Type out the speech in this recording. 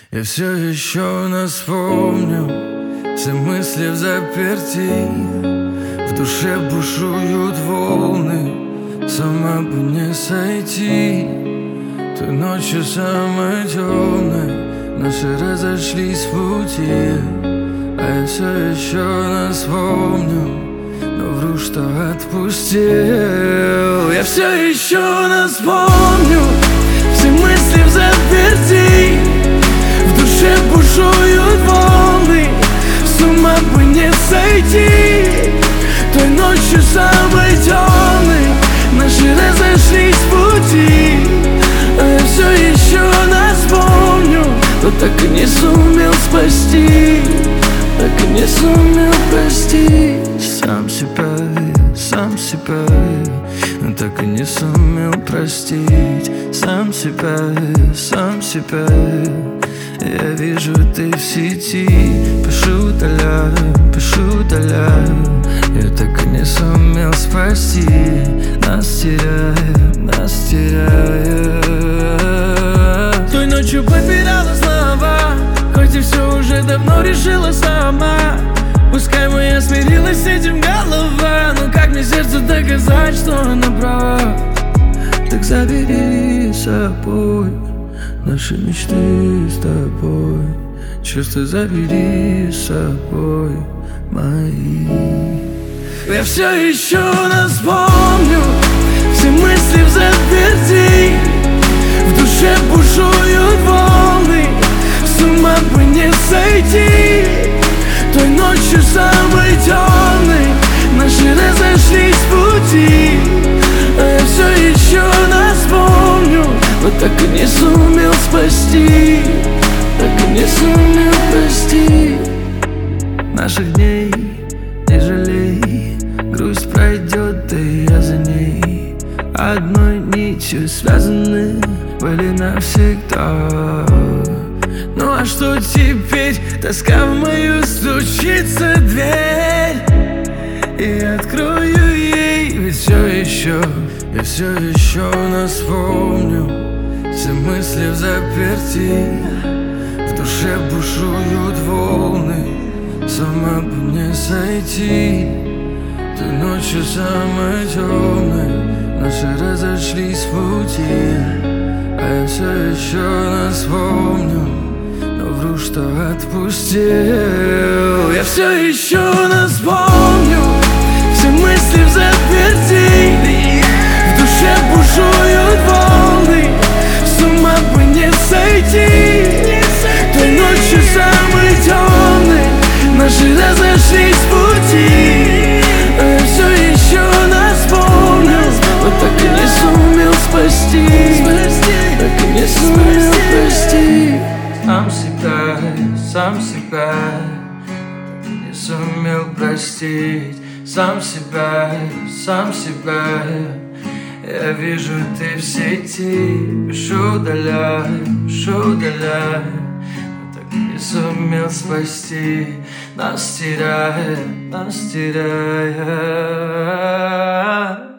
Я все еще нас помню, все мысли в заперти, в душе бушуют волны, с ума бы не сойти. Той ночью самой темной наши разошлись пути, а я все еще нас помню, но вру, что отпустил. Я все еще нас помню, все мысли в заперти, в душе бушуют волны, с ума бы не сойти. Той ночью самой темной наши разошлись пути, а я все еще нас помню, но так и не сумел спасти, так и не сумел простить. Сам себя, но так и не сумел простить. Сам себя. Я вижу, ты в сети, пишу, удаляю. Я так и не сумел спасти, нас теряя. Той ночью попирала слова, хоть и все уже давно решила сама. Пускай моя смирилась с этим голова, но как мне сердцу доказать, что она права? Так забери с собой наши мечты с тобой, чувства забери с собой мои. Я все еще нас помню, все мысли в заперти, в душе бушуют волны, с ума бы не сойти. Той ночью самой темной наши разошлись пути, а я все еще нас помню, но так и не сумел спасти, так и не сумел простить. Наших дней не жалей, грусть пройдет, да и я за ней. Одной нитью связаны были навсегда. Ну а что теперь? Тоска в мою стучится дверь, и открою ей, ведь я все еще нас помню. Все мысли в заперти, в душе бушуют волны, с ума бы не сойти. Той ночью самой темной наши разошлись пути, а я все еще нас помню, но вру, что отпустил. Я все еще нас помню, все мысли в заперти, в душе бушуют волны, с ума бы не сойти. Той ночью самой темной наши разошлись пути, а я все еще нас помню, но так и не сумел спасти, так и не сумел простить. Сам себя, так и не сумел простить. Сам себя. Я вижу, ты в сети, пишу, удаляю, но так и не сумел спасти, нас теряя.